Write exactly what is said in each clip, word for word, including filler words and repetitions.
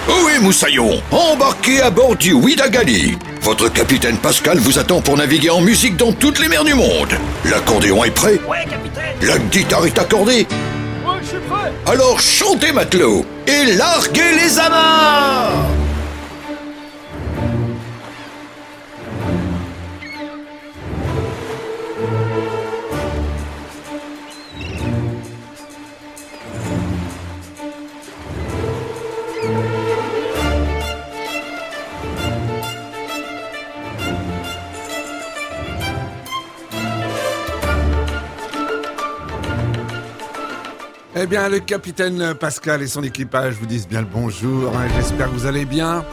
Oui, Moussaillon, embarquez à bord du Ouidagali. Votre capitaine Pascal vous attend pour naviguer en musique dans toutes les mers du monde. L'accordéon est prêt? Ouais, capitaine. La guitare est accordée? Ouais, je suis prêt. Alors chantez, matelot, et larguez les amarres! Eh bien, le capitaine Pascal et son équipage vous disent bien le bonjour. Hein, j'espère que vous allez bien.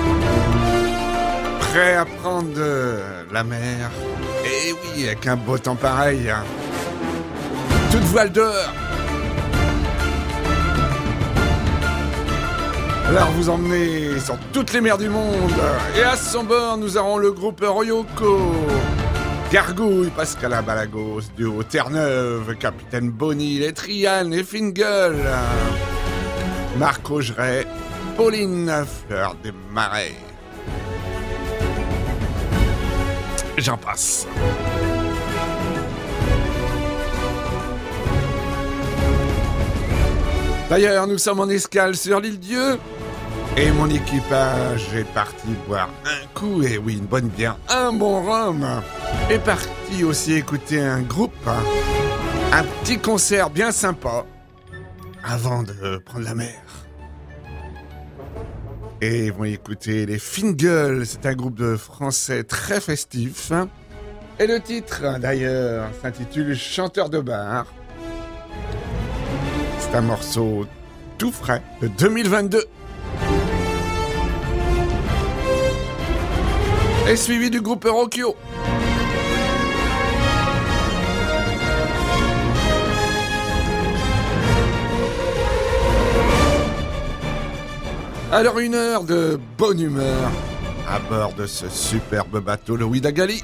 Prêt à prendre de la mer. Eh oui, avec un beau temps pareil. Hein. Toute voile dehors. Alors, vous emmenez sur toutes les mers du monde. Et à son bord, nous aurons le groupe Royoko. Gargouille, Pascal Balagos, duo Terre-Neuve, Capitaine Bonny, les Trianes et Fingal, Marc Augeret, Pauline Fleur des Marais. J'en passe. D'ailleurs, nous sommes en escale sur l'île Dieu. Et mon équipage est parti boire un coup, et oui, une bonne bière, un bon rhum. Est parti aussi écouter un groupe, un petit concert bien sympa, avant de prendre la mer. Et ils vont écouter les Fingal, c'est un groupe de français très festif. Et le titre, d'ailleurs, s'intitule Chanteur de bar. C'est un morceau tout frais de deux mille vingt-deux. Et suivi du groupe Eurokyo. Alors une heure de bonne humeur à bord de ce superbe bateau, le Ouidagali.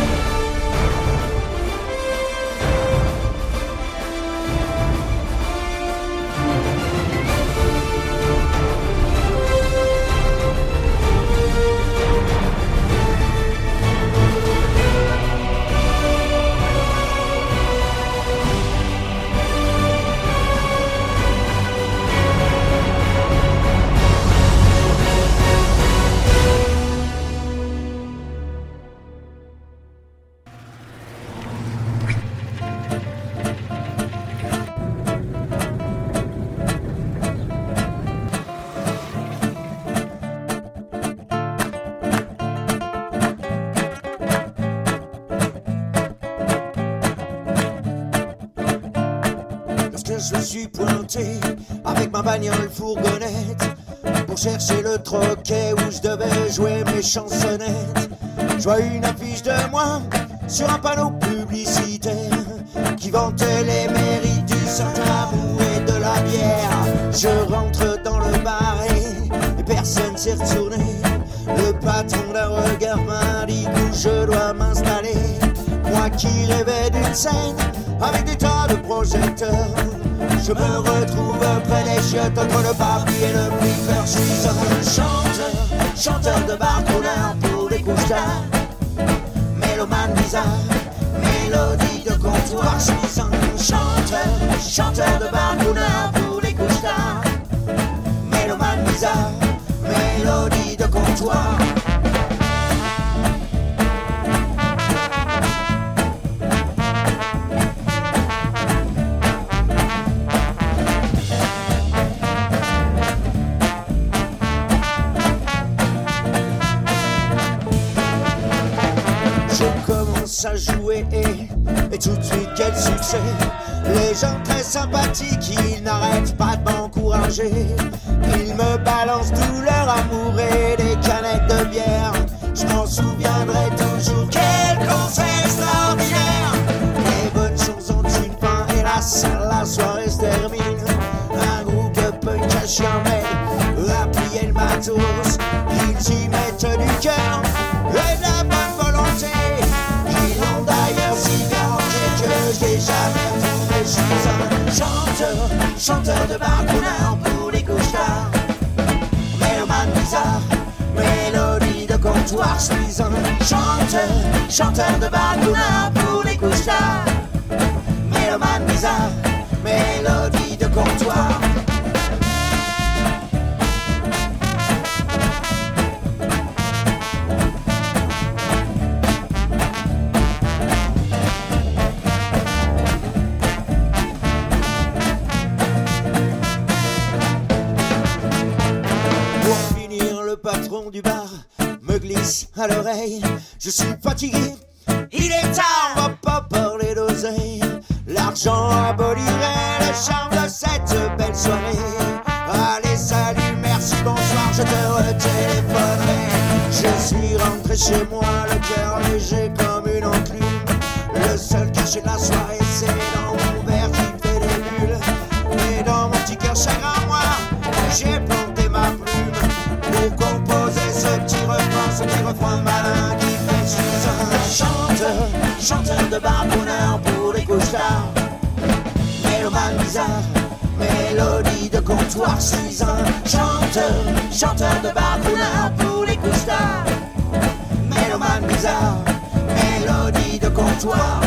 Je suis pointé avec ma bagnole fourgonnette pour chercher le troquet où je devais jouer mes chansonnettes. Je vois une affiche de moi sur un panneau publicitaire qui vantait les mérites du Saint-Amour et de la bière. Je rentre dans le bar et personne s'est retourné. Le patron d'un regard m'a dit où je dois m'installer. Moi qui rêvais d'une scène avec des tas de projecteurs, je me retrouve près des chiottes entre le papier et le flipper. Je suis un chanteur, chanteur de bar, tourneur pour les couches tard, mélomane bizarre, mélodie de comptoir. Je suis un chanteur, chanteur de bar, tourneur pour les couches tard, mélomane bizarre, mélodie de comptoir. À jouer et, et tout de suite quel succès. Les gens très sympathiques, ils n'arrêtent pas de m'encourager. Ils me balancent tout leur amour et des canettes de bière. Je m'en souviendrai toujours, quel concert extraordinaire. Les bonnes choses ont une fin, hélas la soirée se termine. Un groupe de punk à chien mais a plié le matos. Ils y mettent du cœur et de la bonne volonté. D'ailleurs si bien que je n'ai jamais retrouvé. Je suis un chanteur, chanteur de bar, tourneur pour les couches tard, comptoir. Je suis un chanteur, chanteur de barouna pour les couches tard. Mélomane bizarre, mélodie de comptoir. Patron du bar me glisse à l'oreille. Je suis fatigué, il est tard, on va pas parler d'oseille. L'argent abolirait le charme de cette belle soirée. Allez, salut, merci, bonsoir, je te retéléphonerai. Je suis rentré chez moi, le cœur léger comme une enclume. Le seul cachet de la soirée, c'est dans mon verre qui fait des bulles. Et dans mon petit cœur chagrin, moi, j'ai planté ma plume pour composer ce petit refrain, ce petit refrain malin qui fait suis un chanteur, chanteur de barouneur pour les couches tard. Mélomane bizarre, mélodie de comptoir. Je suis un chanteur, chanteur de barouneur pour les couches tard. Mélomane bizarre, mélodie de comptoir.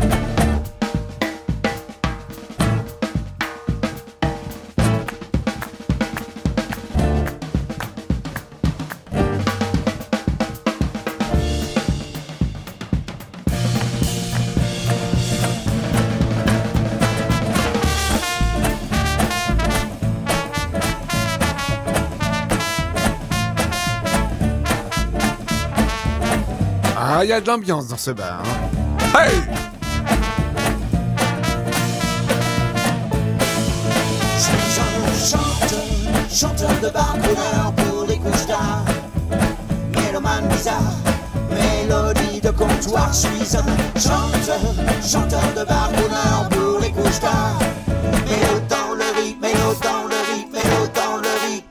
Ah, il y a de l'ambiance dans ce bar. Hein. Hey! Je suis un chanteur, chanteur de barouneur pour les couches tard. Mélomane bizarre, mélodie de comptoir. Je suis un chanteur, chanteur de barouneur pour les couches tard. Mélo dans le rythme, mélo dans le rythme, mélo dans le rythme.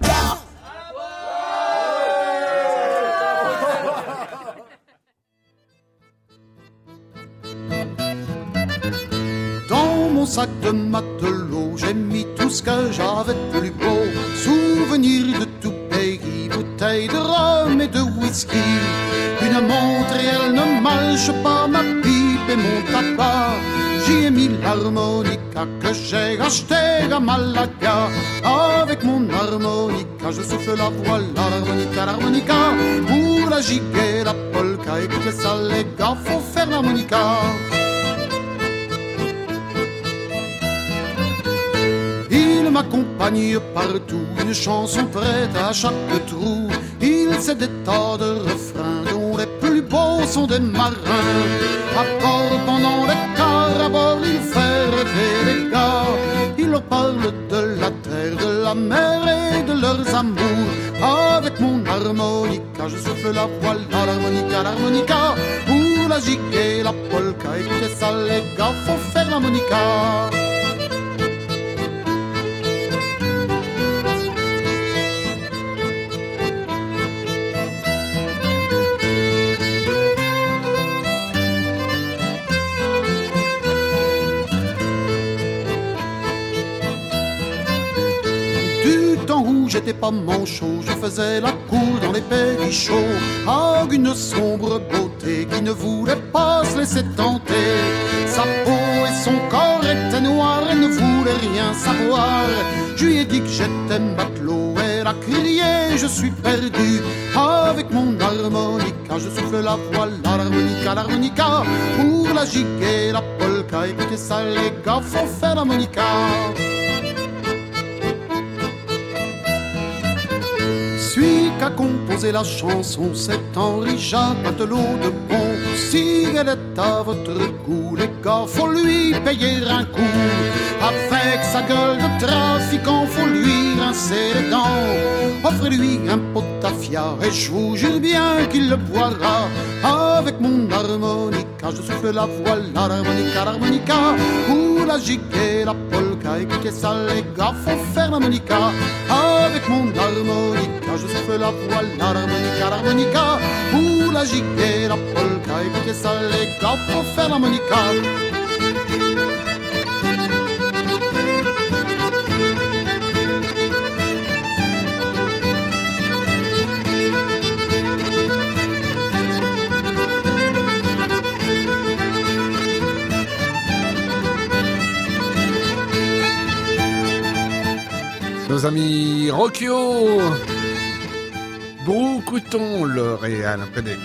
Dans mon sac de matelot, j'ai mis tout ce que j'avais de plus beau. Souvenirs de tout pays, bouteilles de rhum et de whisky. Une montre et elle ne mâche pas ma pipe et mon tabac. J'y ai mis l'harmonica que j'ai acheté à Malaga. Avec mon harmonica, je souffle la voix, l'harmonica, l'harmonica. Pour la gigue et la polka, écoutez ça les gars, faut faire l'harmonica. Il m'accompagne partout, une chanson prête à chaque trou. Il sait des tas de refrains dont les plus beaux sont des marins. À bord pendant les quarts, à bord il fait rêver les gars. Il leur parle de la terre, de la mer et de leurs amours. Avec mon harmonica, je souffle la voix, l'harmonica, l'harmonica. Pour la gigue et la polka, écoutez ça les gars, faut faire l'harmonica. Où j'étais pas manchot, je faisais la cour dans les pays chauds. Ah, une sombre beauté qui ne voulait pas se laisser tenter. Sa peau et son corps étaient noirs, elle ne voulait rien savoir. Je lui ai dit que j'étais matelot, elle a crié, je suis perdu. Avec mon harmonica, je souffle la voix, l'harmonica, l'harmonica. Pour la gigue et la polka, écoutez ça les gars, faut faire l'harmonica. Celui qu'a composé la chanson, c'est Henri-Jacques Batelot de Bon. Si elle est à votre goût, les gars, faut lui payer un coup. Avec sa gueule de trafiquant, faut lui rincer les dents. Offrez-lui un pot d'afia et je vous jure bien qu'il le boira. Avec mon harmonica, je souffle la voix, l'harmonica, l'harmonica. Pour la gigue et la polka, écoutez ça les gars, faut faire l'harmonica. Avec mon harmonica, je souffle la voix, l'harmonica, l'harmonica. Pour la gigue et la polka, écoutez ça les gars, faut faire l'harmonica. nos amis Rocchio, Brou Couton, L'Oréal Pennec.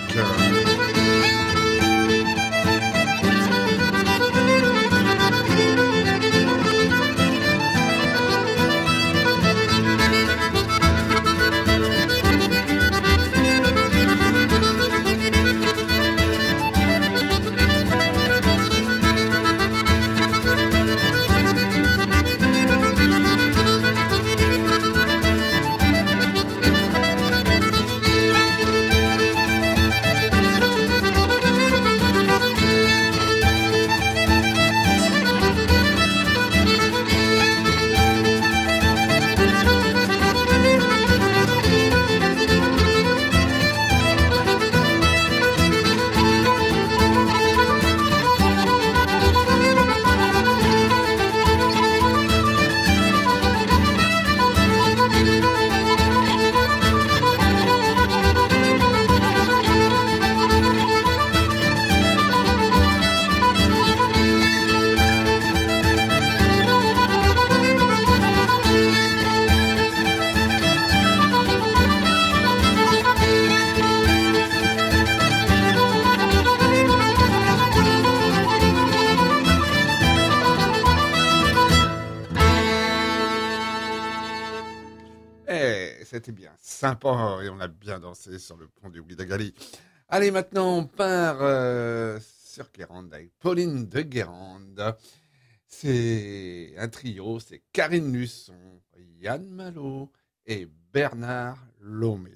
C'était bien sympa et on a bien dansé sur le pont du Ouidagali. Allez, maintenant on part euh, sur Guérande avec Pauline de Guérande. C'est un trio, c'est Karine Luçon, Yann Malo et Bernard Lomé.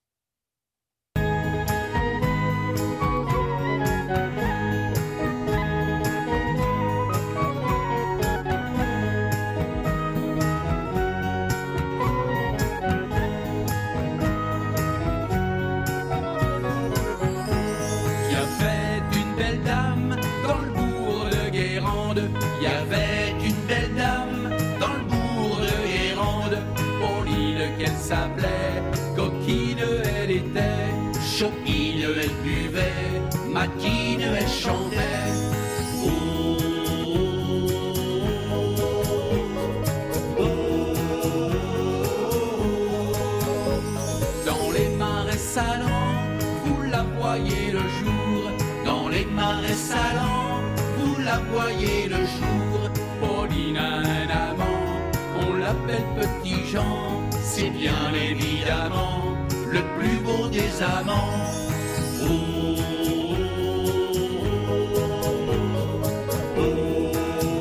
S'appelait coquine, elle était chopine, elle buvait, maquine, elle chantait. Oh, oh, oh, oh. Dans les marais salants, vous la voyez le jour. Dans les marais salants, vous la voyez le jour. Pauline a un amant, on l'appelle Petit Jean. C'est bien évidemment le plus beau des amants. Oh, oh, oh,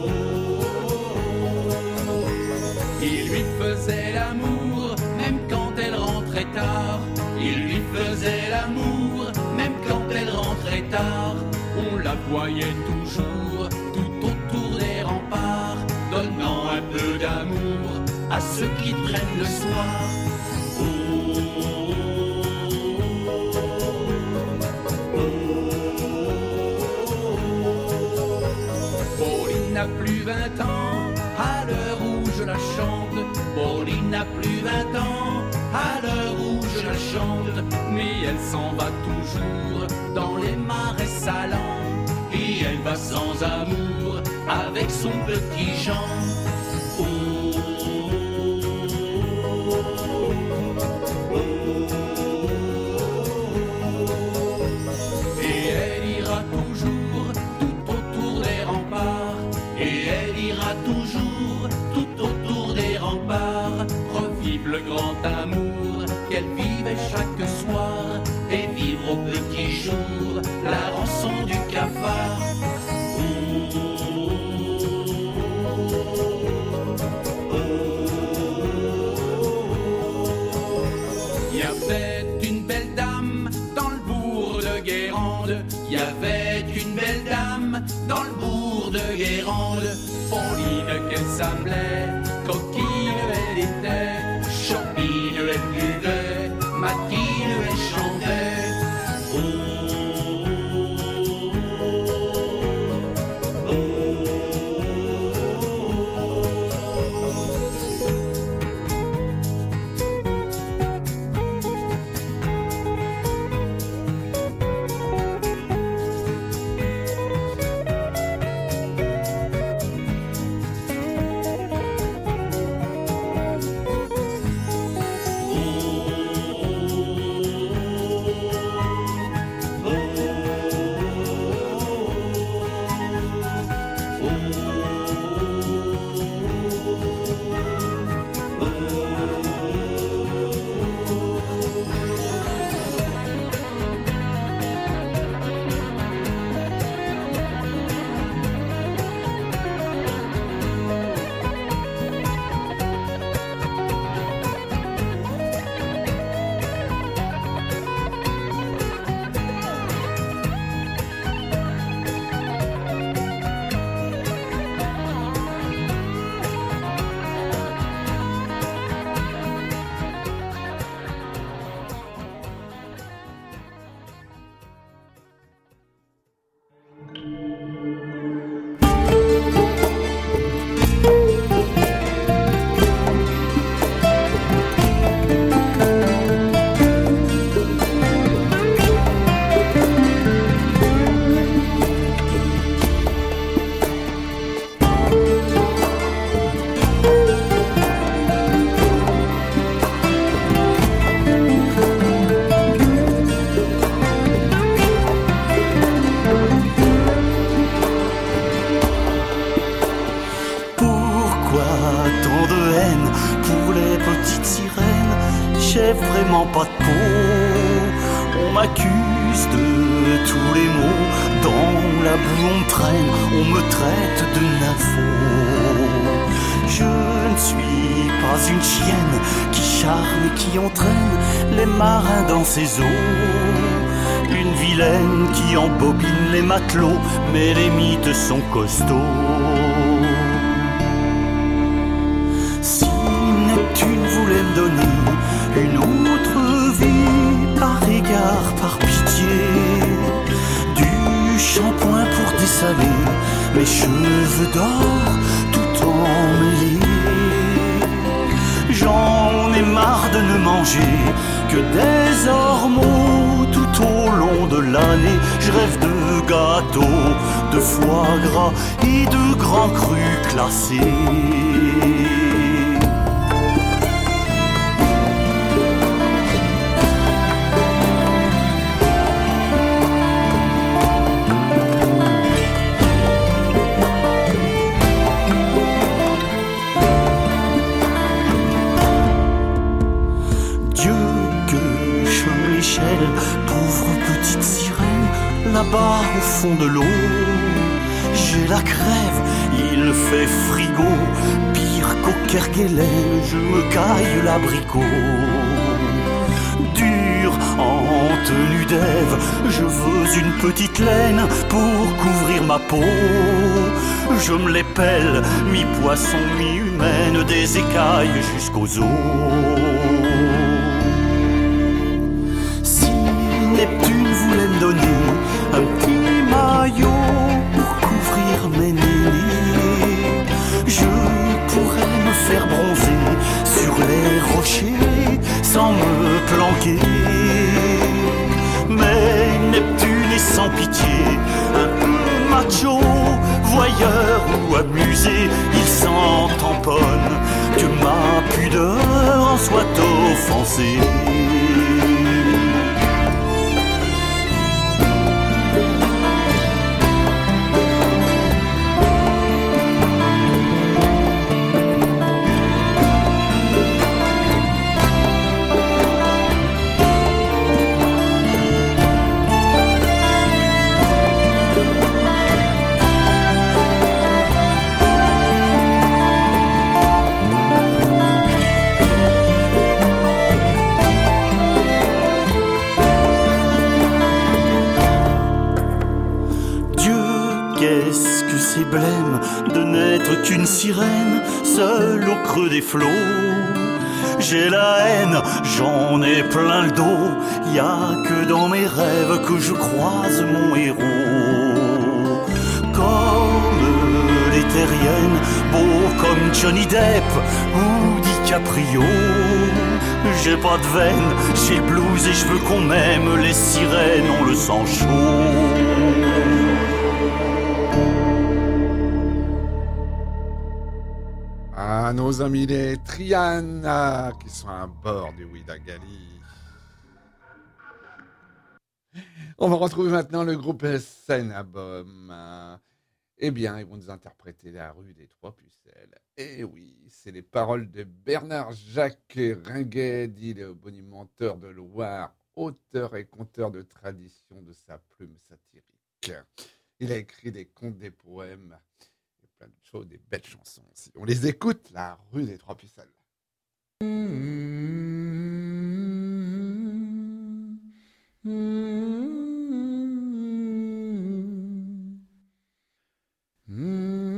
oh. Il lui faisait l'amour même quand elle rentrait tard. Il lui faisait l'amour même quand elle rentrait tard. On la voyait toujours tout autour des remparts, donnant un peu d'amour à ceux qui traînent le soir. Oh, oh, oh, oh. Pauline n'a plus vingt ans à l'heure où je la chante. Pauline n'a plus vingt ans à l'heure où je la chante. Mais elle s'en va toujours dans les marais salants. Et elle va sans amour avec son petit Jean. Oh, le grand amour qu'elle vivait chaque soir et vivre au petit jour la rançon du cafard. Oh, oh, oh. Il y avait une belle dame dans le bourg de Guérande. Il y avait une belle dame dans le bourg de Guérande. Pauline qu'elle s'appelait, coquine elle était. Chopine, elle buvait, maquine, elle chantait. Oh, oh, oh, j'ai vraiment pas de peau. On m'accuse de tous les maux, dans la boue on me traîne, on me traite de nympho. Je ne suis pas une chienne qui charme et qui entraîne les marins dans ses eaux. Une vilaine qui embobine les matelots, mais les mythes sont costauds. Si Neptune voulait me donner une autre vie, par égard, par pitié, du shampoing pour dessaler mes cheveux d'or tout emmêlés. J'en ai marre de ne manger que des ormeaux tout au long de l'année. Je rêve de gâteaux, de foie gras et de grands crus classés. Pauvre petite sirène, là-bas au fond de l'eau, j'ai la crève, il fait frigo, pire qu'au Kerguelen, je me caille l'abricot. Dur en tenue d'Ève, je veux une petite laine pour couvrir ma peau. Je me les pèle, mi-poisson, mi-humaine, des écailles jusqu'aux os. Neptune voulait me donner un petit maillot pour couvrir mes nénés. Je pourrais me faire bronzer sur les rochers sans me planquer. Mais Neptune est sans pitié, un peu macho, voyeur ou amusé. Il s'en tamponne que ma pudeur en soit offensée. Blême de n'être qu'une sirène seule au creux des flots. J'ai la haine, j'en ai plein le dos. Y a que dans mes rêves que je croise mon héros. Comme les terriennes, beau comme Johnny Depp ou DiCaprio. J'ai pas de veine, j'ai le blues et je veux qu'on m'aime. Les sirènes ont le sang chaud. À nos amis les Triana qui sont à bord du Ouidagali. On va retrouver maintenant le groupe Senabom. Eh bien, ils vont nous interpréter La rue des Trois Pucelles. Et oui, c'est les paroles de Bernard Jacques Ringuet, dit le bonimenteur de Loire, auteur et conteur de tradition de sa plume satirique. Il a écrit des contes, des poèmes, plein de choses, des belles chansons aussi. On les écoute, La rue des Trois Pucelles. Mmh, mmh, mmh, mmh.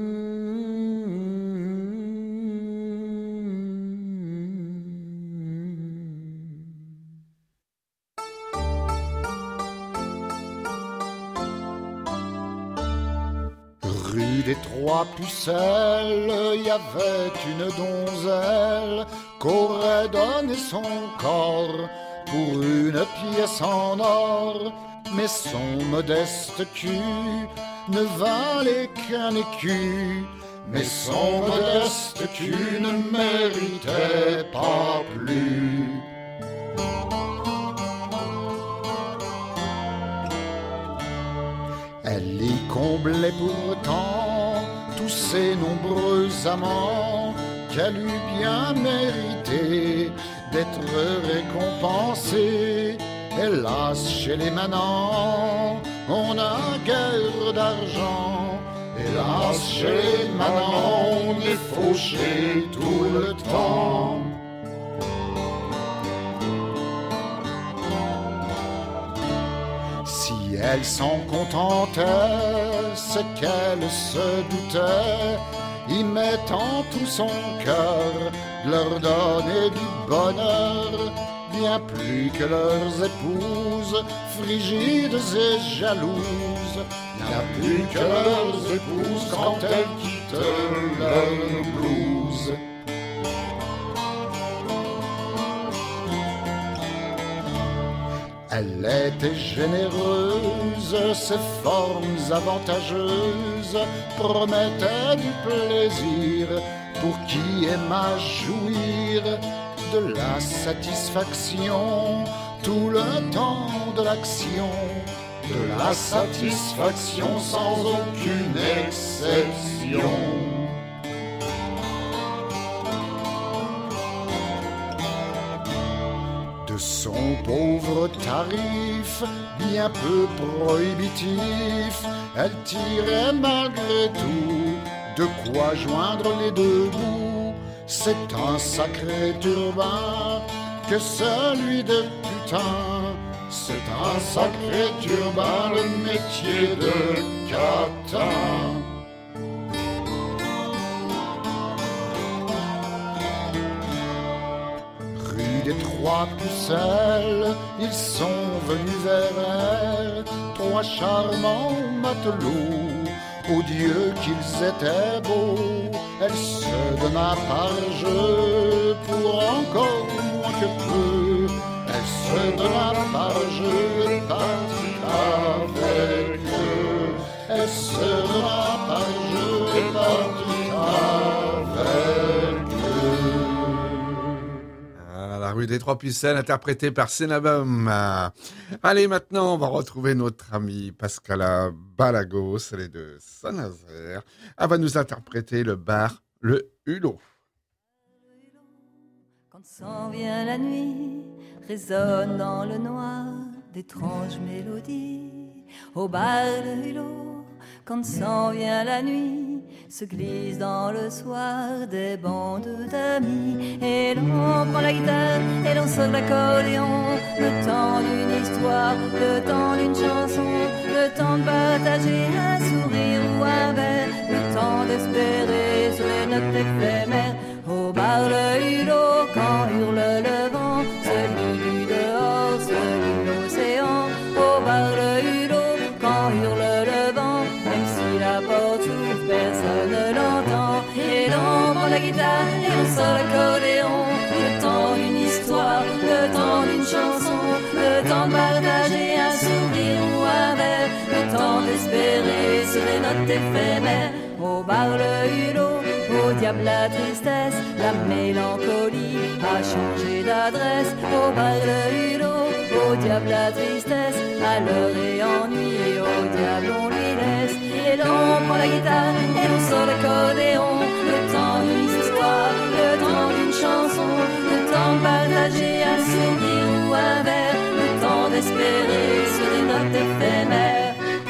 Rue des Trois Pucelles, il y avait une donzelle qu'aurait donné son corps pour une pièce en or, mais son modeste cul ne valait qu'un écu, mais son modeste cul ne méritait pas plus. Elle y comblait pourtant tous ses nombreux amants qu'elle eût bien mérité d'être récompensé. Hélas, chez les manants, on n'a guère d'argent. Hélas, chez les manants, on est fauché tout le temps. Si elles s'en contentaient, c'est qu'elles se doutaient, y mettant tout son cœur, de leur donner du bonheur, bien plus que leurs épouses, frigides et jalouses, bien plus que leurs épouses quand elles quittent leur blouse. Elle était généreuse, ses formes avantageuses promettaient du plaisir pour qui aime à jouir, de la satisfaction tout le temps de l'action, de la satisfaction sans aucune exception. De son pauvre tarif, bien peu prohibitif, elle tirait malgré tout de quoi joindre les deux bouts. C'est un sacré turbin que celui de putain. C'est un sacré turbin, le métier de catin. Rue des Trois Pucelles, ils sont venus vers elle, trois charmants matelots. Oh Dieu qu'ils étaient beaux, elle se donna par jeu pour encore moins que peu. Elle se donna par jeu et partit avec eux. Elle se donna par jeu et partit avec eux. Ah, la rue des Trois Pucelles, interprétée par Cénabum. Allez, maintenant, on va retrouver notre amie Pascala Balagos, elle est de Saint-Nazaire. Elle va nous interpréter le bar Le Hulot. Quand s'en vient la nuit, résonnent dans le noir d'étranges mélodies. Au bar Le Hulot, quand s'en vient la nuit, se glissent dans le soir des bandes d'amis. Et l'on prend la guitare et l'on sort l'accordéon. Le temps d'une histoire, le temps d'une chanson, le temps de partager un sourire ou un verre, le temps d'espérer sur les notes éphémères. Au bar Le Hulot, quand hurle le vent, celui du dehors, celui de l'océan. Au bar Le Hulot, quand hurle le vent, même si la porte s'ouvre, personne ne l'entend. Et l'on prend la guitare et on sort l'accordéon. Le temps d'une histoire, le temps d'une chanson, le temps de partager un sourire ou un verre, le temps d'espérer sur les notes éphémères. Au bar Le Hulot, au diable la tristesse, la mélancolie a changé d'adresse. Au bar Le Hulot, au diable la tristesse, malheur et ennui, et au diable on lui laisse. Et l'on prend la guitare et l'on sort l'accordéon. Le temps d'une histoire, le temps d'une chanson, le temps de partager un sourire ou un verre, le temps d'espérer sur des notes éphémères.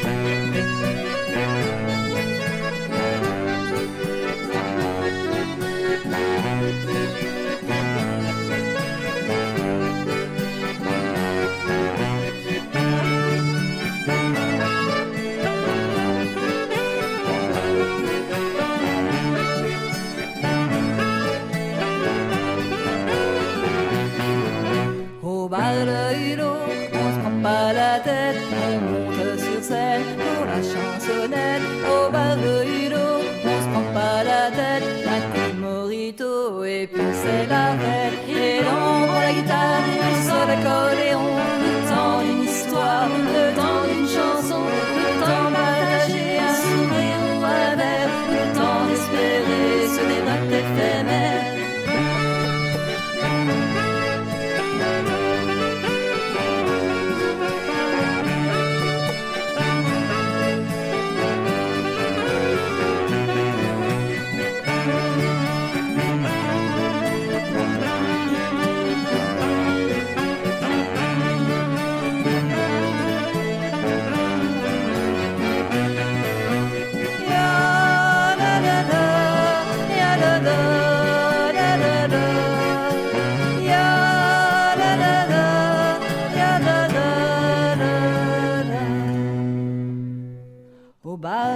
Au bar Le Hulot, on se prend pas la tête, on monte sur scène pour la chansonnette. Au bar Le Hulot, on se prend pas la tête, un coup de mojito et puis c'est la fête. Et l'on prend la guitare et on sort l'accordéon. Le temps d'une histoire, le temps d'une chanson, le temps de partager un sourire ou un verre, le temps d'espérer sur des notes éphémères.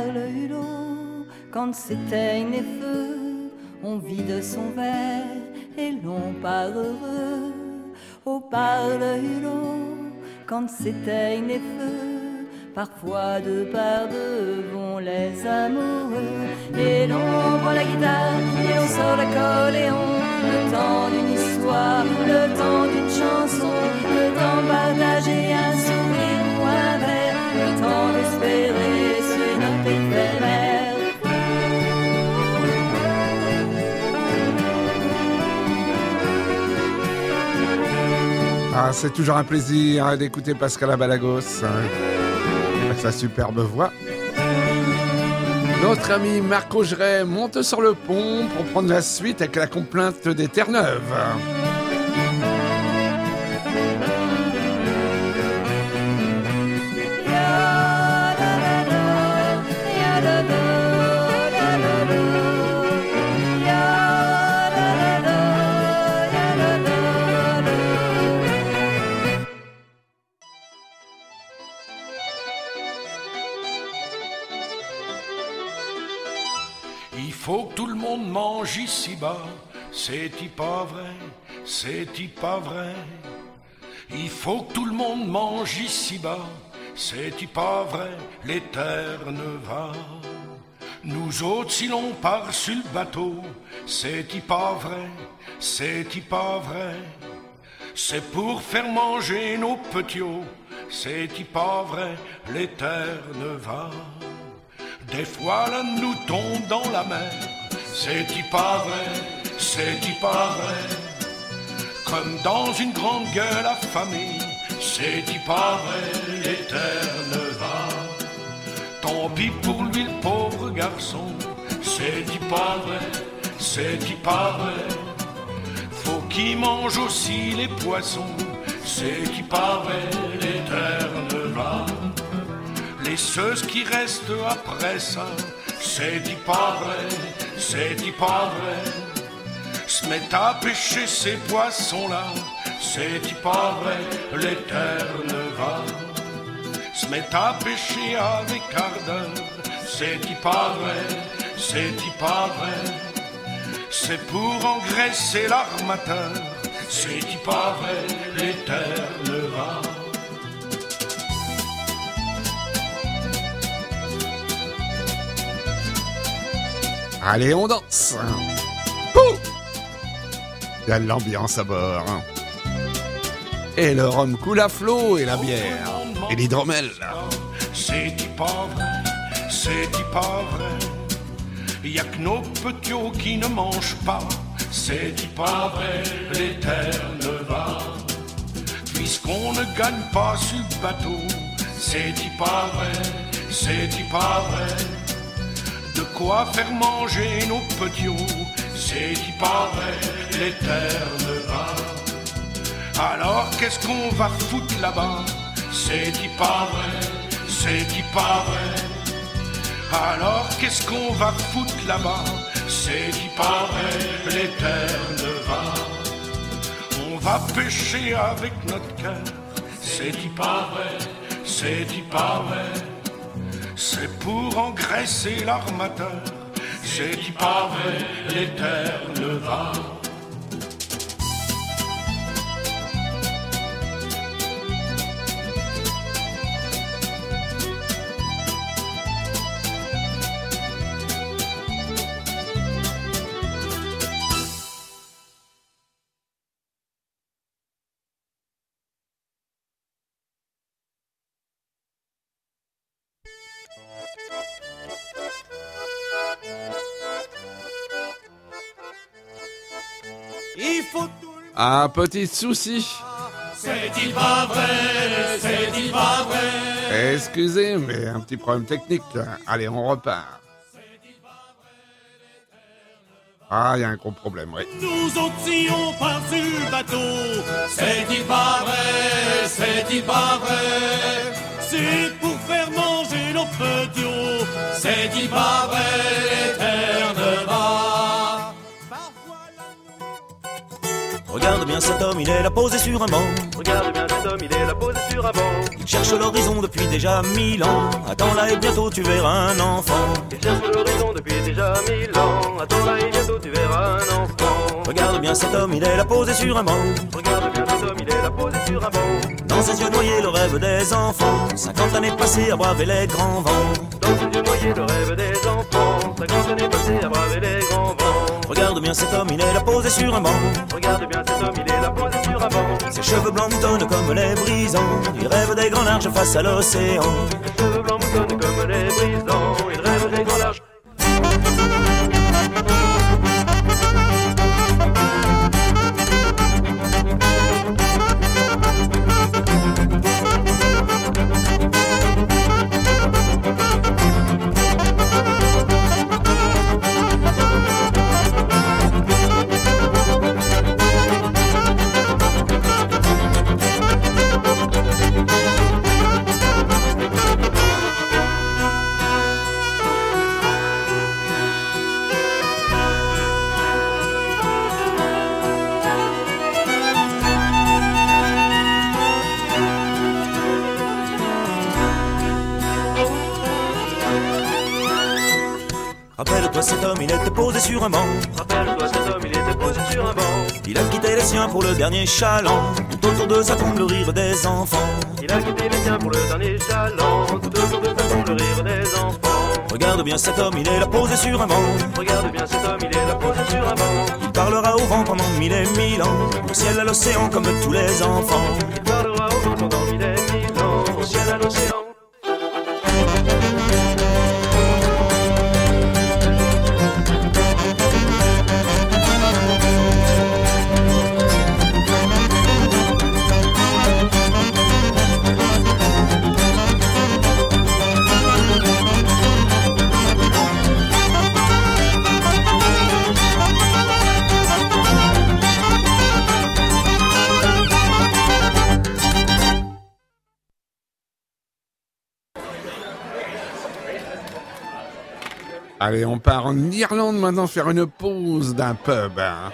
le hulot, quand s'éteignent les feux, on vide son verre et l'on part heureux. Au bar le hulot, quand s'éteignent les feux, parfois deux par deux vont les amoureux. Et l'on prend la guitare et on sort l'accordéon, le temps d'une histoire, le temps d'une chanson, le temps de partager un sourire ou un verre, le temps d'espérer sur notre éphémère. Ah, c'est toujours un plaisir d'écouter Pascal Abalagos hein, avec sa superbe voix. Notre ami Marc Augeret monte sur le pont pour prendre la suite avec la complainte des Terre-Neuve. Il faut que tout le monde mange ici-bas, c'est-y pas vrai, c'est-y pas vrai. Il faut que tout le monde mange ici-bas, c'est-y pas vrai, les terres ne va. Nous autres, si l'on part sur le bateau, c'est-y pas vrai, c'est-y pas vrai. C'est pour faire manger nos petits-os, c'est-y pas vrai, les terres ne va. Des fois là nous tombe dans la mer, c'est-y pas vrai, c'est-y pas vrai. Comme dans une grande gueule affamée, c'est-y pas vrai, les terres ne va. Tant pis pour lui le pauvre garçon, c'est-y pas vrai, c'est-y pas vrai. Faut qu'il mange aussi les poissons, c'est-y pas vrai, les terres ne va. Les ceux qui restent après ça, c'est-y pas vrai, c'est-y pas vrai. Se mettent à pêcher ces poissons-là, c'est-y pas vrai, les terres ne va. Se mettent à pêcher avec ardeur, c'est-y pas vrai, c'est-y pas vrai. C'est pour engraisser l'armateur, c'est-y pas vrai, les terres ne va. Allez, on danse. Il y a de l'ambiance à bord. Et le rhum coule à flot, et la bière, et l'hydromel. C'est-y pas vrai, c'est-y pas vrai. Y'a que nos petits qui ne mangent pas, c'est-y pas vrai, les terres ne va. Puisqu'on ne gagne pas sur le bateau, c'est-y pas vrai, c'est-y pas vrai. De quoi faire manger nos petits-os, c'est-y pas vrai, les terres ne va. Alors qu'est-ce qu'on va foutre là-bas, c'est-y pas vrai, c'est-y pas vrai. Alors qu'est-ce qu'on va foutre là-bas, c'est-y pas vrai, les terres ne va. On va pêcher avec notre cœur, c'est-y pas vrai, c'est-y pas vrai. C'est pour engraisser l'armateur, c'est-y pas vrai, les terres ne va. Un petit souci. C'est-il pas vrai, c'est-il pas vrai. Excusez, mais un petit problème technique. Allez, on repart. Ah, il y a un gros problème, oui. Nous autres, si on part sur le bateau, c'est-il pas vrai, c'est-il pas vrai. C'est pour faire manger nos petits os, c'est-il pas vrai, les terres ne va. Regarde bien cet homme, il est là posé sur un banc. Regarde bien cet homme, il est là posé sur un banc. cherche l'horizon depuis déjà mille ans. Attends-la et bientôt tu verras un enfant. Il cherche l'horizon depuis déjà mille ans. Attends-la et bientôt tu verras un enfant. Regarde bien cet homme, il est là posé sur un banc. Regarde bien cet homme, il est là posé sur un banc. Dans ses yeux noyés le rêve des enfants. Cinquante années passées à braver les grands vents. Dans ses yeux noyés le rêve des enfants. Cinquante années passées à braver les grands vents. Regarde bien cet homme, il est là posé sur un banc. Regarde bien cet homme, il est là posé sur un banc. Ses cheveux blancs moutonnent comme les brisants. Il rêve des grands larges face à l'océan. Ses cheveux blancs moutonnent comme les brisants. Il rêve des grands larges. Rappelle-toi cet homme, il était posé sur un banc. Rappelle-toi cet homme, il était posé sur un banc. Il a quitté les siens pour le dernier chaland. Tout autour de sa tombe le rire des enfants. Il a quitté les siens pour le dernier chaland. Tout autour de sa tombe le rire des enfants. Regarde bien cet homme, il est là posé sur un banc. Regarde bien cet homme, il est là posé sur un banc. Il parlera au vent pendant mille et mille ans. Au ciel, à l'océan, comme tous les enfants. Il parlera au vent pendant mille et mille ans. Au ciel, à l'océan. Allez, on part en Irlande maintenant faire une pause d'un pub. Hein.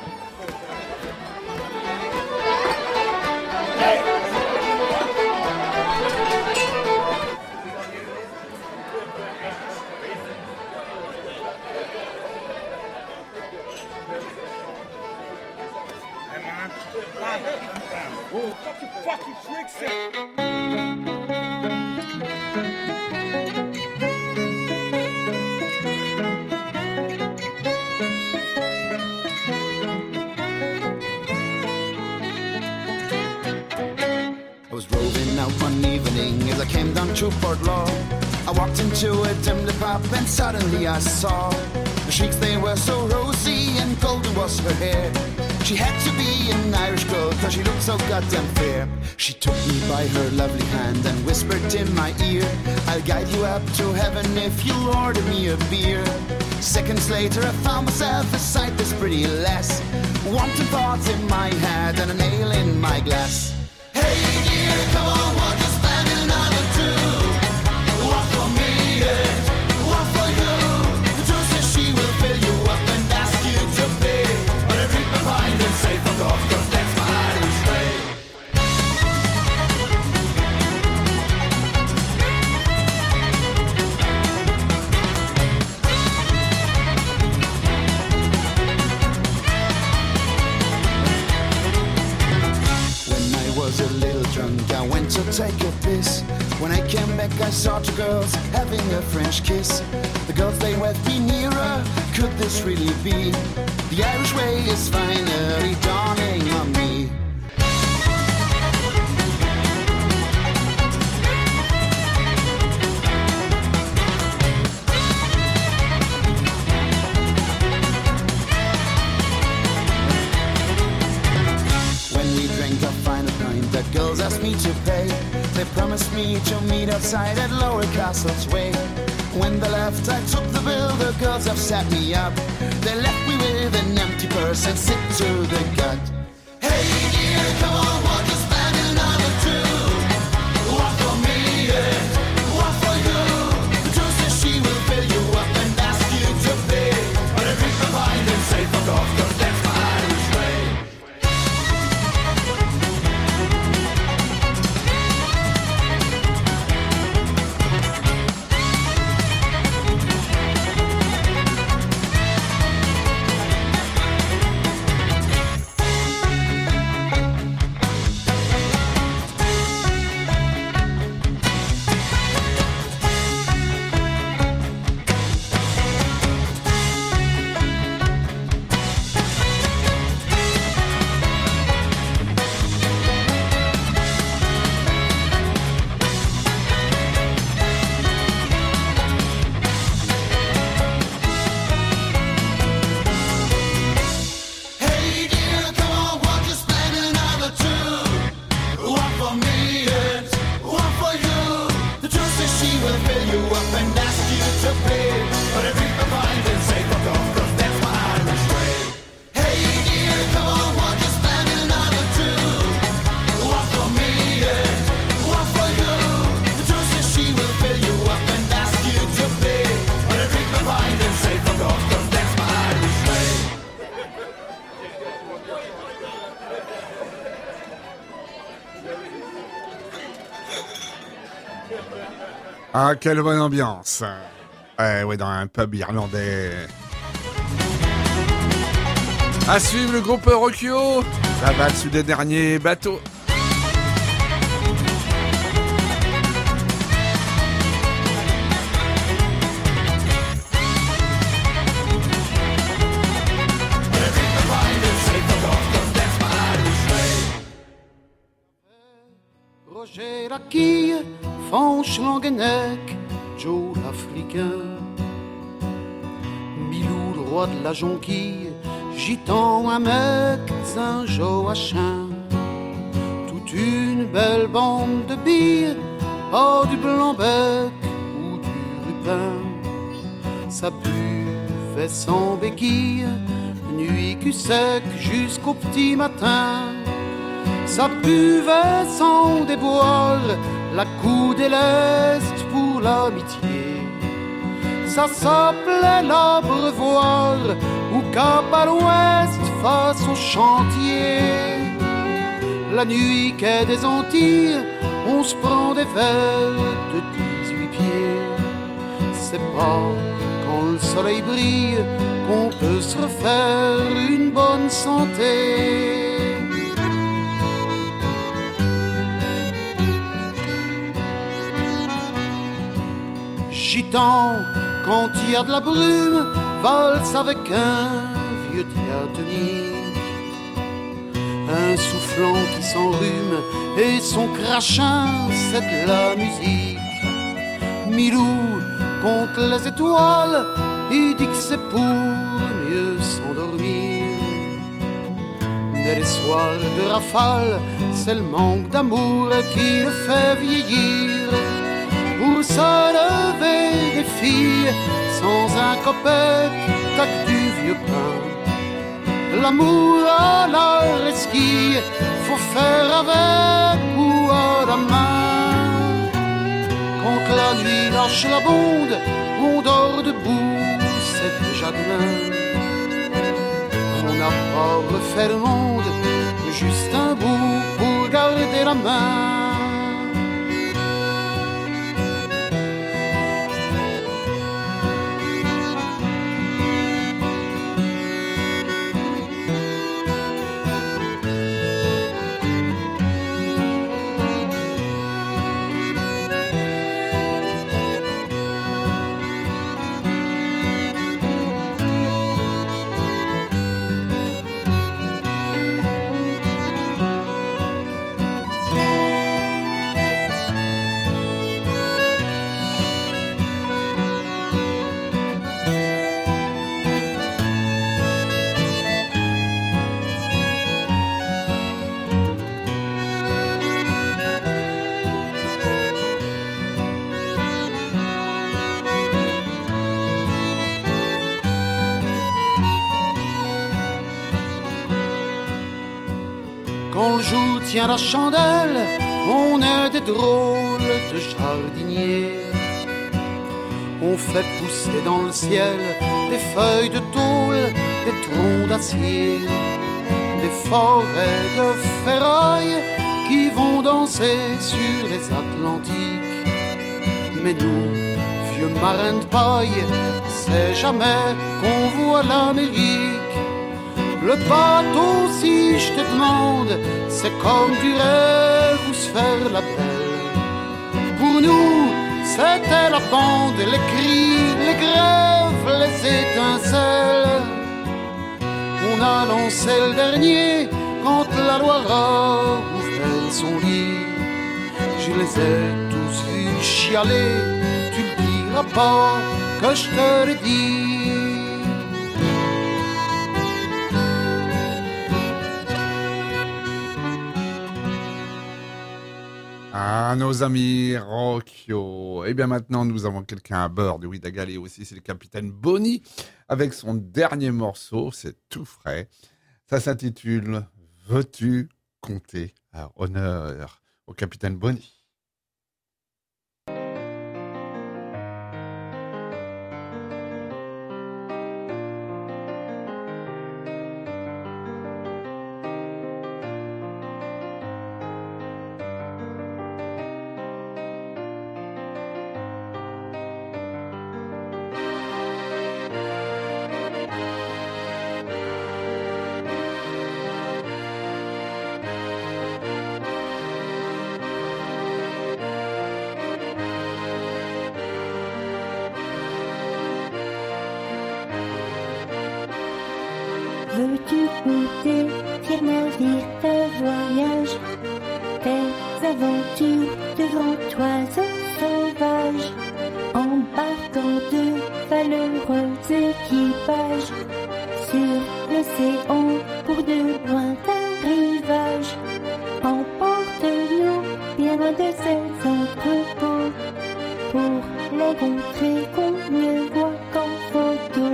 I walked into a dimly pub and suddenly I saw the cheeks, they were so rosy and golden was her hair. She had to be an Irish girl cause she looked so goddamn fair. She took me by her lovely hand and whispered in my ear, I'll guide you up to heaven if you'll order me a beer. Seconds later I found myself beside this pretty lass, wanting thoughts in my head and a nail in my glass. Hey dear, come on, won't you spend another two? What for me, what for you? The truth is she will fill you up and ask you to pay. But I read my mind and say fuck off, cause that's my Irish way. When I was a little drunk, I went to take a piss. When I came back, I saw two girls having a French kiss. The girls, they waved me nearer. Could this really be? The Irish way is finally dawning on me. When we drank our final pint, the girls asked me to pay. They promised me to meet outside at Lower Castle's Way. When they left, I took the bill, the girls have set me up. They left me with an empty purse and sick to the gut. Hey dear, come on, won't you spend another two? What for me, what for you? The truth is she will fill you up and ask you to pay. But I drink my wine and say fuck off, cause that's my Irish way. up and ask you to pay. But I drink my pint and say fuck off, cause that's my Irish way. Hey dear, come on, won't you stand in another two? One for me and one for you. The truth is she will fill you up and ask you to pay. But I drink my pint and say fuck off, cause that's my Irish way. Ah, quelle bonne ambiance. Ouais, ouais, dans un pub irlandais. À suivre le groupe Rockio, la valse des derniers bateaux. Roger la quille, Fanche Languenec, Joe l'Africain, Milou le roi de la jonquille, Gitan un mec, un Joachim, toute une belle bande de billes, oh du blanc-bec ou du rupin, ça buvait sans béquille, nuit cul sec jusqu'au petit matin. Ça buvait sans déboire, la coude et l'est pour l'amitié. Ça s'appelait l'Abreuvoir, ou cap à l'ouest face au chantier. La nuit quai des Antilles, on se prend des verres de dix-huit pieds. C'est pas quand le soleil brille qu'on peut se refaire une bonne santé. Gitan, quand il y a de la brume, valse avec un vieux diatonique. Un soufflant qui s'enrhume et son crachin, c'est de la musique. Milou compte les étoiles, il dit que c'est pour mieux s'endormir. Mais les soirs de rafale, c'est le manque d'amour qui le fait vieillir. Pour se lever des filles sans un copec, tac du vieux pain. L'amour à la resquille, faut faire avec ou à la main. Quand la nuit lâche la bonde, on dort debout, c'est déjà demain. On n'a pas refait le monde, juste un bout pour garder la main. Quand le jour tient la chandelle, on est des drôles de jardiniers. On fait pousser dans le ciel des feuilles de tôle, des troncs d'acier, des forêts de ferraille qui vont danser sur les Atlantiques. Mais nous, vieux marins de paille, c'est jamais qu'on voit l'Amérique. Le bateau, si je te demande, c'est comme du rêve ou se faire la belle. Pour nous, c'était la bande, les cris, les grèves, les étincelles. On a lancé le dernier quand la loi ouvrait son lit. Je les ai tous vus chialer, tu le diras pas que je te le dis. Ah, nos amis Rocchio. Et bien maintenant, nous avons quelqu'un à bord du Ouidagali aussi, c'est le capitaine Bonny, avec son dernier morceau, c'est tout frais. Ça s'intitule « Veux-tu compter ?» Alors, honneur au capitaine Bonny. Veux-tu compter, fier navire, tes voyages, tes aventures de grands oiseaux sauvages, embarquant de valeureux équipages sur l'océan pour de lointains rivages. Emporte-nous bien loin de ces entrepôts pour les contrées qu'on ne voit qu'en photo.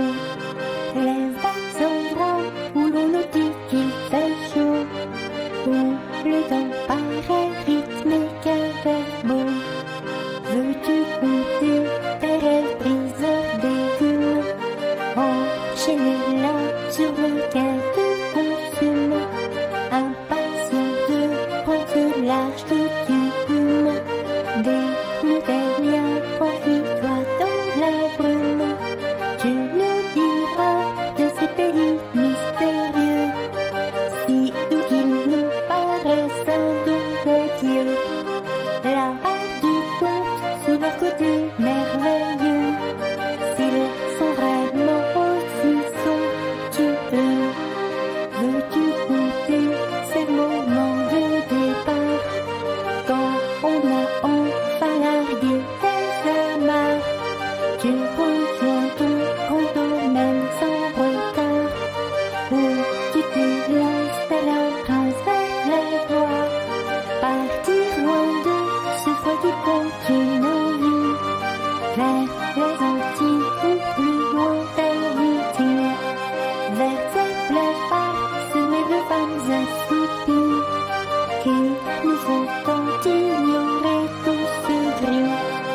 Les endroits où l'on nous dit qu'il fait chaud, où le temps paraît rythmique avec beau. Veux-tu compter tes rêves briseurs d'écume, enchaîner là sur le quai de consume, impatient de prendre ce large que tu plumes, des montagnes enfuis-toi dans la brume. Tu le diras de ces pays mystérieux, si doux qu'ils nous paraissent un don de Dieu. La part du conte sous leur côté merveilleux, s'ils sont vraiment aussi somptueux. Veux-tu compter ces moments de départ, quand on a enfin largué tes amarres? Tu rejoins ton grand domaine sans retard, où tu t'élances tel un prince vers la gloire. Partir loin de ce froid qui compte nos vies, vers les Antilles ou plus loin Tahiti, vers ces plages parsemées de femmes assoupies, qui nous font tant ignorer tout ce gris.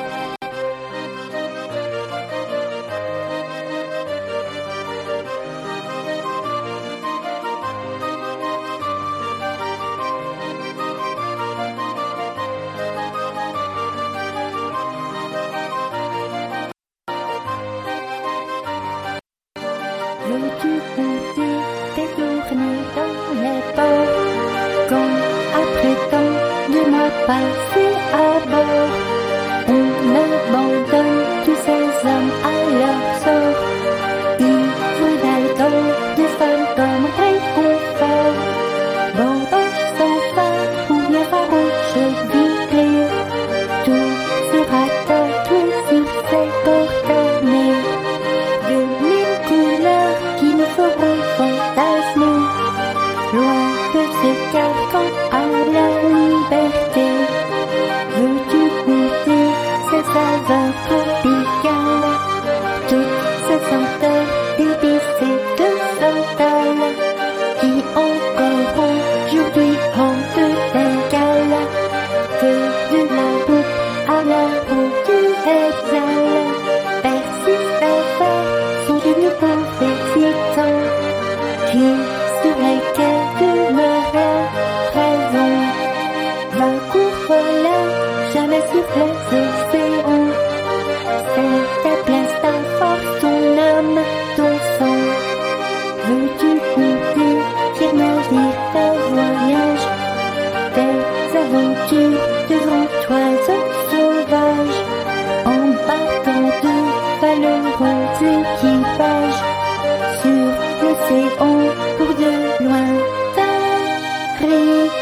Veux-tu compter tes tournées dans les ports, quand après tant de mois passés à bord, on abandonne tous ces hommes à leur sort, ivres d'alcool, de femmes comme réconfort, bamboche sans phare ou bien farouche vitrée, tout sera tatoué sur ces coordonnées, de mille couleurs qui nous feront fantasmer, loin de ce carcan à la liberté. Veux-tu goûter ces saveurs tropicales, toutes ces senteurs d'épices et de santal, qui encore aujourd'hui hantent tes cales, que de la boucle à la roue tu exhales, persiste à faire son genou pour excitant, qui sur les quais demeurent raison. Va cours là, jamais sur les océans, c'est ta place, ta force, ton âme, ton sang. Veux-tu compter, fier navire, tes voyages, tes aventures de grands oiseaux sauvages, embarquant de valeureux équipages sur l'océan pour de lointains rivages.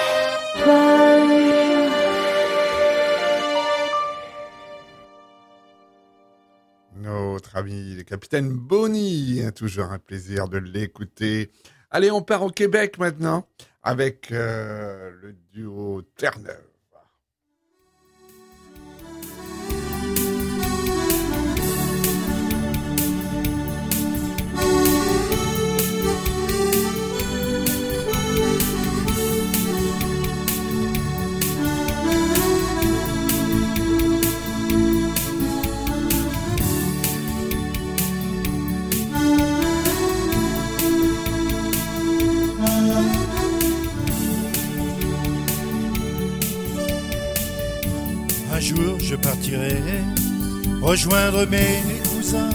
Notre ami le capitaine Bonny, toujours un plaisir de l'écouter. Allez, on part au Québec maintenant avec euh, le duo Terre-Neuve. Un jour je partirai rejoindre mes cousins,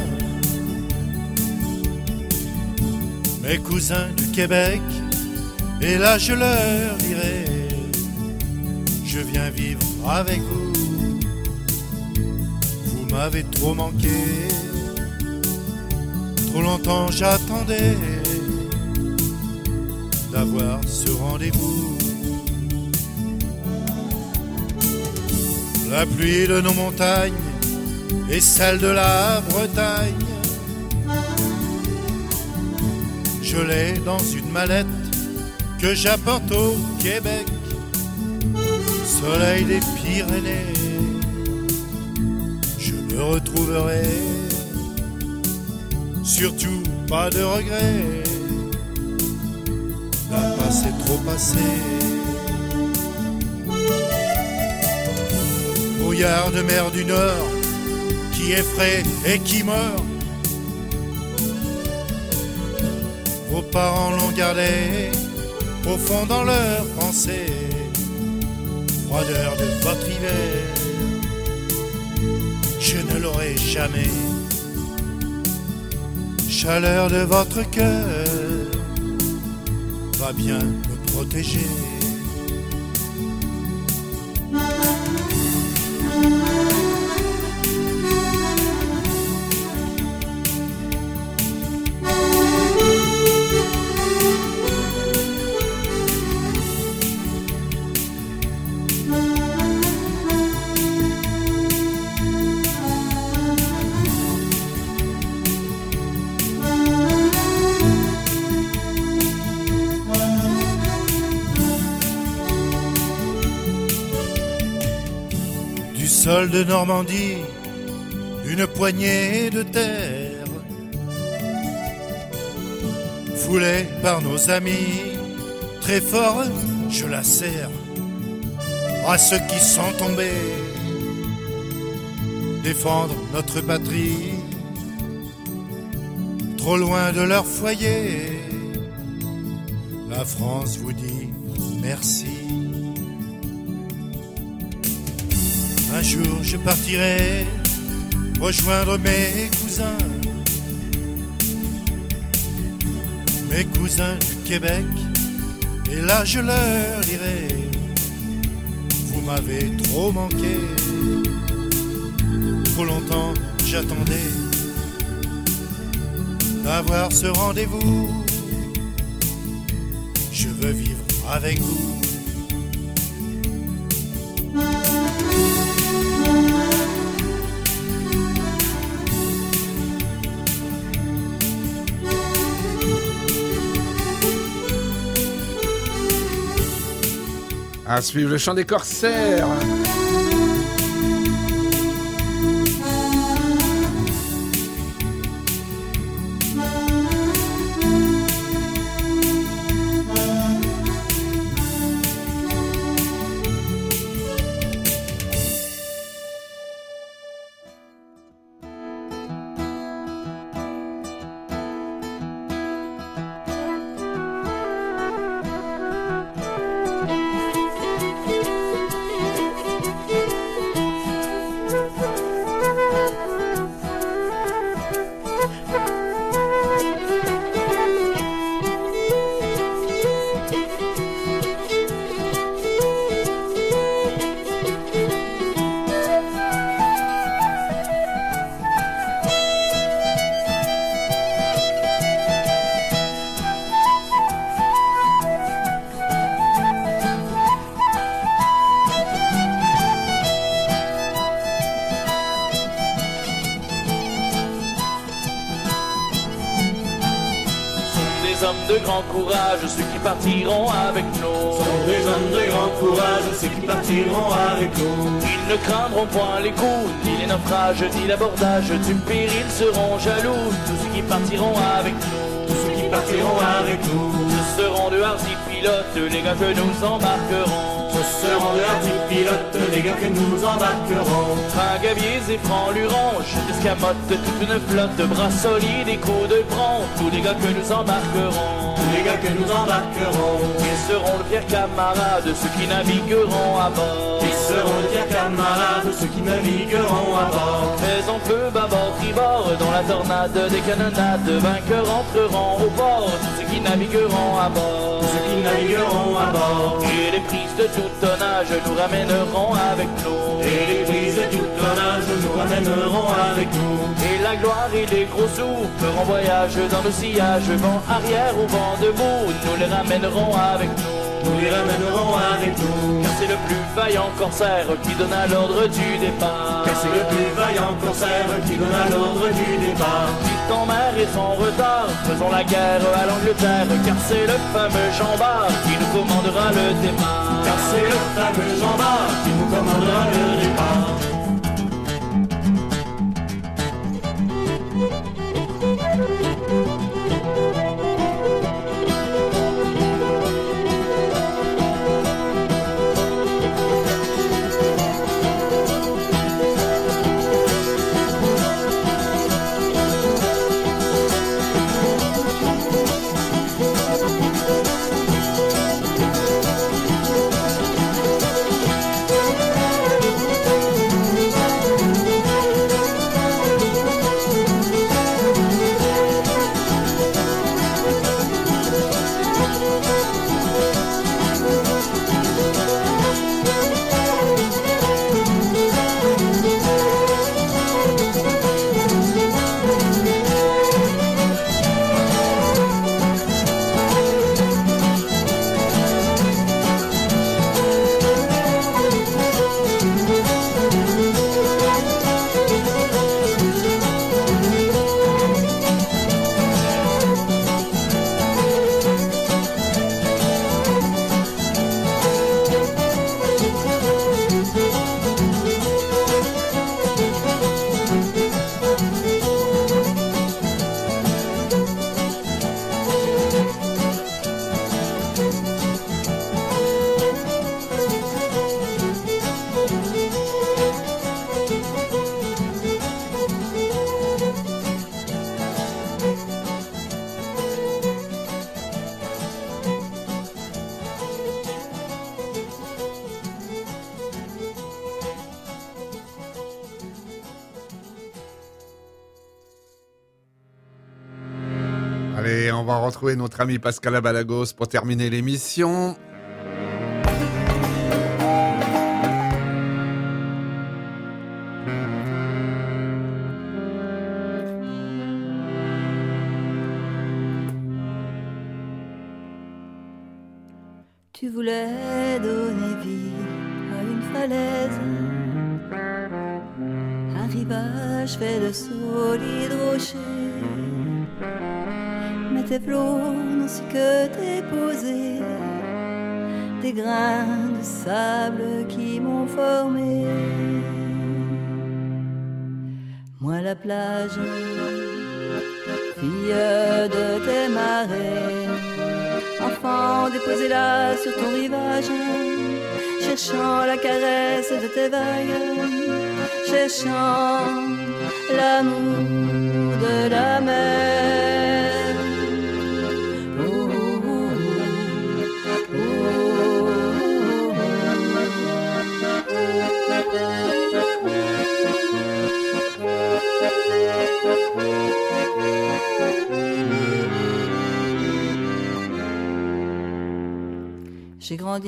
mes cousins du Québec, et là je leur dirai, je viens vivre avec vous, vous m'avez trop manqué, trop longtemps j'attendais d'avoir ce rendez-vous. La pluie de nos montagnes et celle de la Bretagne, je l'ai dans une mallette que j'apporte au Québec. Soleil des Pyrénées, je me retrouverai, surtout pas de regret, la passe est trop passée. Brouillard de mer du Nord qui effraie et qui meurt, vos parents l'ont gardé au fond dans leur pensée. Froideur de votre hiver, je ne l'aurai jamais. Chaleur de votre cœur va bien me protéger. Sol de Normandie, une poignée de terre, foulée par nos amis, très fort je la serre à ceux qui sont tombés, défendre notre patrie, trop loin de leur foyer, la France vous dit merci. Un jour je partirai rejoindre mes cousins, mes cousins du Québec, et là je leur dirai, vous m'avez trop manqué, trop longtemps j'attendais d'avoir ce rendez-vous, je veux vivre avec vous. À suivre le chant des corsaires. De grand courage, ceux qui partiront avec nous. Sont des hommes de grand courage, ceux qui partiront avec nous. Ils ne craindront point les coups, ni les naufrages, ni l'abordage du péril seront jaloux. Tous ceux qui partiront avec nous, tous ceux qui partiront avec nous. Ce seront de hardis pilotes, les gars que nous embarquerons. Ce seront de hardis pilotes, les gars que nous embarquerons. Tringaviers et francs-lurons, chutes d'escamotes, toute une flotte de bras solides et coups de bronze. Tous les gars que nous embarquerons. Tous les gars que nous embarquerons. Ils seront le fier camarade de ceux qui navigueront à bord. Ils seront le fier camarade de ceux qui navigueront à bord. Faisons feu, bâbord, tribord, dans la tornade des canonnades. Vainqueurs entreront au port, tous ceux qui navigueront à bord. Tous ceux qui navigueront à bord. Et les prises de tout tonnage nous ramèneront avec nous. Et les prises de tout tonnage nous ramèneront avec nous. Et la gloire et les gros sous feront voyage dans nos sillages. Vent arrière ou vent debout, nous les ramènerons avec nous. Nous les ramènerons avec nous. Car c'est le plus vaillant corsaire qui donna l'ordre du départ. Car c'est le plus vaillant corsaire qui donna l'ordre du départ. Quittons mer et son retard, faisons la guerre à l'Angleterre. Car c'est le fameux Jean Bart qui nous commandera le départ. Car c'est le fameux Jean Bart qui nous commandera le départ. Allez, on va retrouver notre ami Pascal Abalagos pour terminer l'émission. Tu voulais donner vie à une falaise, un rivage fait de solides rochers. Mais tes flots n'ont su que déposer des grains de sable qui m'ont formé. Moi la plage, fille de tes marées, enfant déposé là sur ton rivage, cherchant la caresse de tes vagues, cherchant l'amour de la mer. J'ai grandi,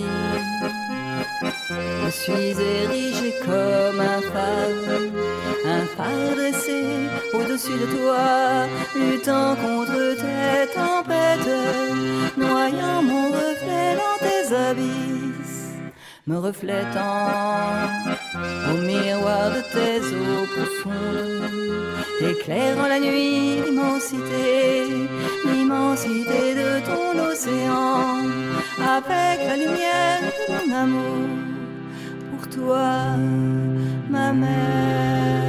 je suis érigé comme un phare, un phare dressé au-dessus de toi, luttant contre tes tempêtes, noyant mon reflet dans tes abysses, me reflétant au miroir de tes eaux profondes, éclairant la nuit l'immensité, l'immensité de ton océan, avec la lumière de mon amour pour toi, ma mère.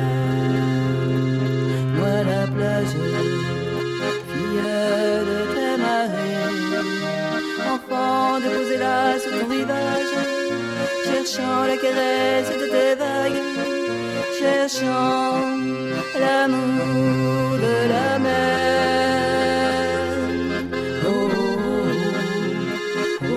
Moi la plage, fille de tes marées, enfant déposé là sur ton rivage, cherchant la caresse de tes vagues, cherchant l'amour de la mer. Oh, oh,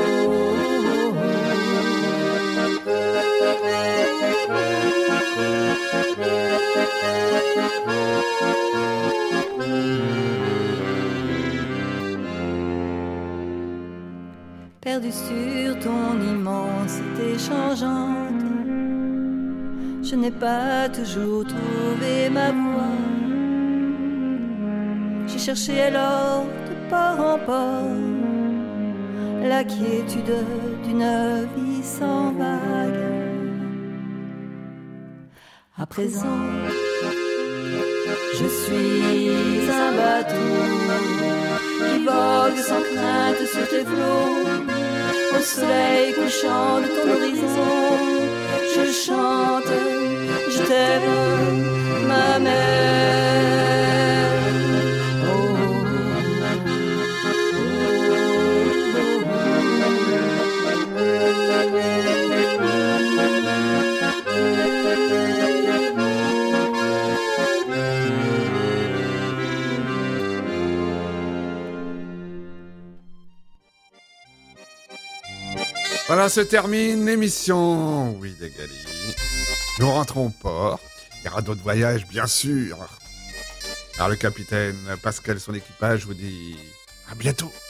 perdu sur ton immensité changeante, je n'ai pas toujours trouvé ma voie. J'ai cherché alors de port en port la quiétude d'une vie sans vague. À présent, je suis un bateau qui vogue sans crainte sur tes flots. Au soleil couchant de ton horizon, je chante, je t'aime, ma mère. Oh, Voilà, se termine l'émission. Oui, des Galis. Nous rentrons au port. Il y aura d'autres voyages, bien sûr. Alors, le capitaine Pascal et son équipage vous dit à bientôt.